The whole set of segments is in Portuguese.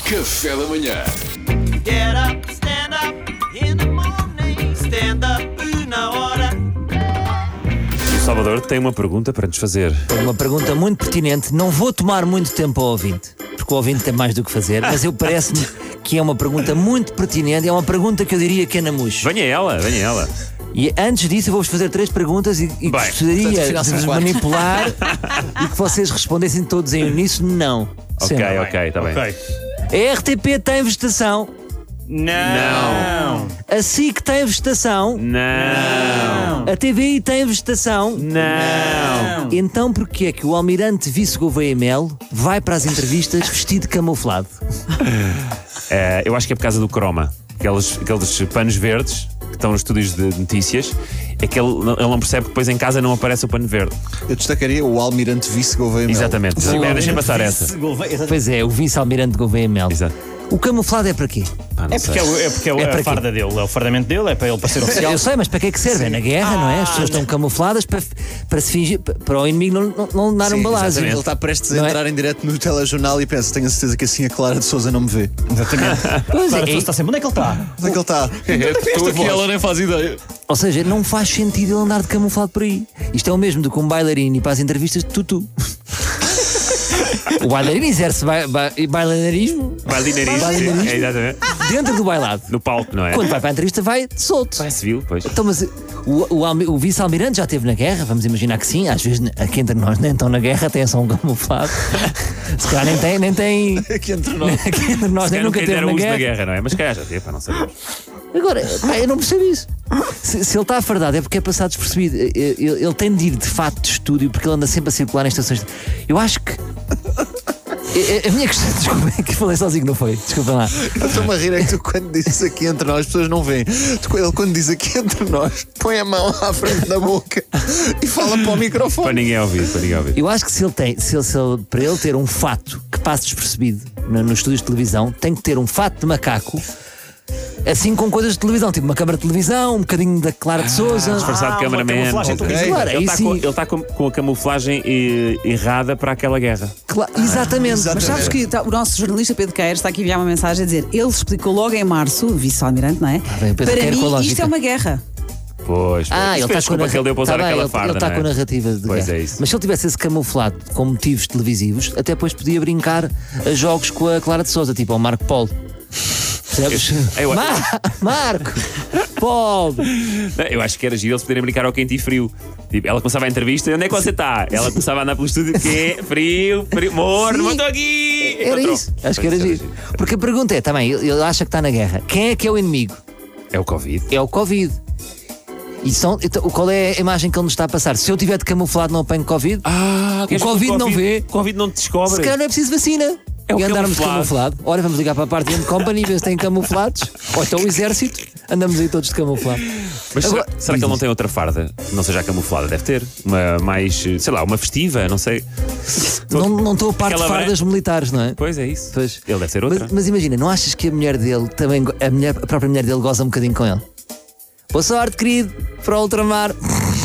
Café da manhã. Get up, stand up in the morning. Stand up na hora. O Salvador tem uma pergunta para nos fazer. Tenho uma pergunta muito pertinente. Não vou tomar muito tempo ao ouvinte, porque o ouvinte tem mais do que fazer, mas eu parece-me que é uma pergunta muito pertinente. É uma pergunta que eu diria que é na mousse. Venha ela. E antes disso eu vou-vos fazer 3 perguntas e gostaria de vos manipular e que vocês respondessem todos em uníssono não. Ok, Sempre. está bem. A RTP tem vegetação. Não. A SIC tem vegetação. Não. A TVI tem vegetação. Não. Então porquê é que o almirante Vice Gouveia Melo vai para as entrevistas vestido de camuflado? Eu acho que é por causa do croma. Aqueles panos verdes que estão nos estúdios de notícias. É que ele não percebe que depois em casa não aparece o pano verde. Eu destacaria o almirante Vice Gouveia Melo. Exatamente. Deixem passar essa. Pois é, o vice-almirante Gouveia Melo. Exato. O camuflado é para quê? Não sei. É para a farda dele, é o fardamento dele, é para ele para ser oficial. Eu sei, mas para que é que serve? É na guerra, não é? As pessoas estão camufladas para se fingir, para o inimigo não dar um balásio. Ele está prestes a Não é? entrar em direto no telejornal e pensa: tenho a certeza que assim a Clara de Sousa não me vê. Exatamente. Pois Claro, é, está sempre. Onde é que ele está? Onde é que ele está? Estou aqui, ela nem faz ideia. ou seja, não faz sentido ele andar de camuflado por aí. Isto é o mesmo do que um bailarino ir para as entrevistas de tutu. O bailarino exerce bailarinismo Bailinarismo. Exatamente. dentro do bailado. No palco, não é? Quando vai para a entrevista vai solto. Vai civil, pois. Então, mas o vice-almirante já esteve na guerra, vamos imaginar que sim. Às vezes aqui entre nós nem estão na guerra, têm só um camuflado. Se calhar nem tem. Aqui entre nós. Aqui entre nós nem nunca esteve na uso guerra. da guerra, não é? Mas calhar já teve, não sabemos. Agora, pá, eu não percebo isso. Se ele está afardado é porque é passado despercebido. Ele tem de ir de fato de estúdio porque ele anda sempre a circular em estações. Eu acho que. A minha questão, desculpa, é que falei sozinho, não foi? Desculpa lá. Eu estou-me a rir, é que tu, quando dizes aqui entre nós, as pessoas não veem. Ele, quando diz aqui entre nós, põe a mão à frente da boca e fala para o microfone. Para ninguém ouvir. Eu acho que se ele para ele ter um fato que passe despercebido nos estúdios de televisão, tem que ter um fato de macaco. Assim com coisas de televisão, tipo uma câmara de televisão, um bocadinho da Clara de Sousa. Disfarçado de cameraman. camuflagem, Ok. Claro, aí sim. Ele está com a camuflagem errada para aquela guerra. Exatamente. Mas sabes que o nosso jornalista Pedro Queiro está aqui a enviar uma mensagem a dizer: ele explicou logo em março, o vice-almirante, não é? bem, Pedro Para Queiro com a mim, lógica. isto é uma guerra. Pois. Ele Isso foi a está desculpa que ele deu para usar aquela farda. Ele está não é? com a narrativa de Pois guerra. é isso. Mas se ele tivesse esse camuflado com motivos televisivos, até depois podia brincar a jogos com a Clara de Sousa, tipo ao Marco Polo. Percebes? Marco! Polo! Eu acho que era giro eles poderem brincar ao quente e frio. Tipo, ela começava a entrevista, onde é que você está? Ela começava a andar pelo estúdio, que é frio, morno, não estou aqui! Era Encontrou. isso. Acho que era giro. Porque a pergunta é, também, ele acha que está na guerra. Quem é que é o inimigo? É o Covid. É o Covid. Então, qual é a imagem que ele nos está a passar? Se eu tiver de camuflado não apanho Covid? O Covid não vê. O Covid não te descobre. Se calhar não é preciso vacina. É o e andarmos de camuflado. camuflado. Ora, vamos ligar para a Party and Company e ver se têm camuflados. Ou então o exército. Andamos aí todos de camuflado. Mas Agora- será que ele não tem outra farda? Não seja a camuflada, deve ter. Uma mais, sei lá, uma festiva, não sei. Não estou a par de Aquela fardas militares, não é? Pois é isso. Pois. Ele deve ter outra. Mas imagina, não achas que a mulher dele também, a própria mulher dele goza um bocadinho com ele? Boa sorte, querido, para o ultramar.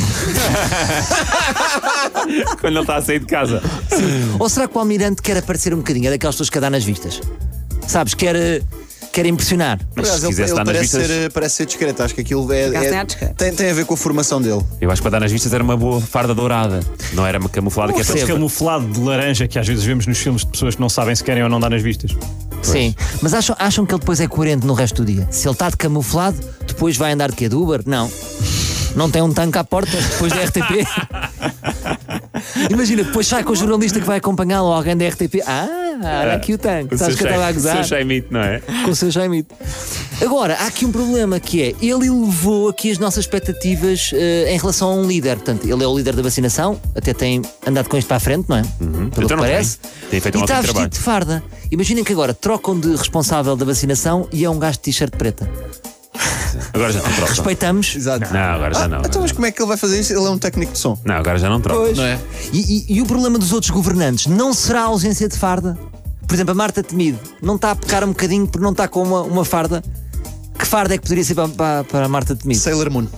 Quando ele está a sair de casa. Ou será que o almirante quer aparecer um bocadinho? É daquelas pessoas que dá nas vistas. Sabes, quer impressionar. Mas Aliás, se ele quisesse dar nas parece, vistas, parece ser discreto. Acho que aquilo acaso tem ar discreto. tem a ver com a formação dele. eu acho que para dar nas vistas era uma boa farda dourada. Não era uma camuflada que é Aquele para camuflado de laranja que às vezes vemos nos filmes de pessoas que não sabem se querem ou não dar nas vistas. Sim, mas acham que ele depois é coerente no resto do dia? Se ele está de camuflado, depois vai andar de quê? De Uber? Não. Não tem um tanque à porta depois da RTP? Imagina, depois sai com o jornalista que vai acompanhá-lo ou alguém da RTP. Olha aqui o tanque. Sabes que eu estava a o gozar? seu Chaimite, não é? Com o seu Jaimito. Agora, há aqui um problema que é, ele elevou aqui as nossas expectativas em relação a um líder. Portanto, ele é o líder da vacinação, até tem andado com isto para a frente, não é? Pelo Então que não parece. tem feito um E está ótimo vestido trabalho. de farda. Imaginem que agora trocam de responsável da vacinação e é um gajo de t-shirt preta. Agora já não troca. Respeitamos. Exato. Não, agora já não. Então, mas como é que ele vai fazer isso? Ele é um técnico de som. Não, agora já não troca. Não é? E o problema dos outros governantes não será a ausência de farda? Por exemplo, a Marta Temido não está a pecar um bocadinho porque não está com uma farda? Que farda é que poderia ser para a Marta Temido? Sailor Moon.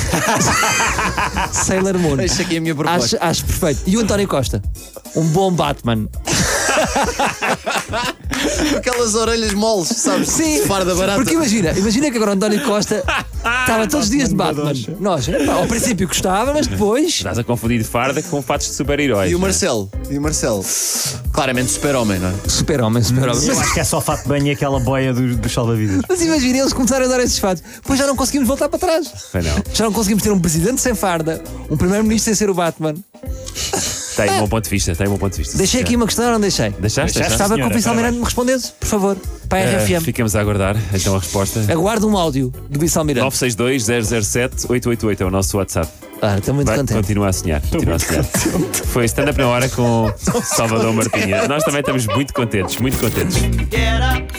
Sailor Moon. Esta aqui é a minha proposta. Acho perfeito. E o António Costa? Um bom Batman. Aquelas orelhas moles, sabes? Sim, Farda barata. porque imagina que agora o António Costa estava todos os dias de Batman. Nós, epá, ao princípio gostava, mas depois. Estás a confundir farda com fatos de super-heróis. E o não é? Marcelo? Claramente super-homem, não é? Super-homem. Eu acho que é só fato de banho e aquela boia dos salva-vidas. Mas imagina, eles começaram a dar esses fatos. Depois já não conseguimos voltar para trás. Foi não. Já não conseguimos ter um presidente sem farda, um primeiro-ministro sem ser o Batman. Tem um bom ponto de vista. Deixei aqui uma questão ou não deixei? Deixaste? Gostava que o senhora, vice-almirante me respondesse, por favor, para a RFM. Ficamos a aguardar então a resposta. Aguardo um áudio do vice-almirante. 962-007-888 é o nosso WhatsApp. Estou muito Vai, contente. continua a sonhar. Foi stand-up na hora com Salvador Martinha. Nós também estamos muito contentes, muito contentes. Get up,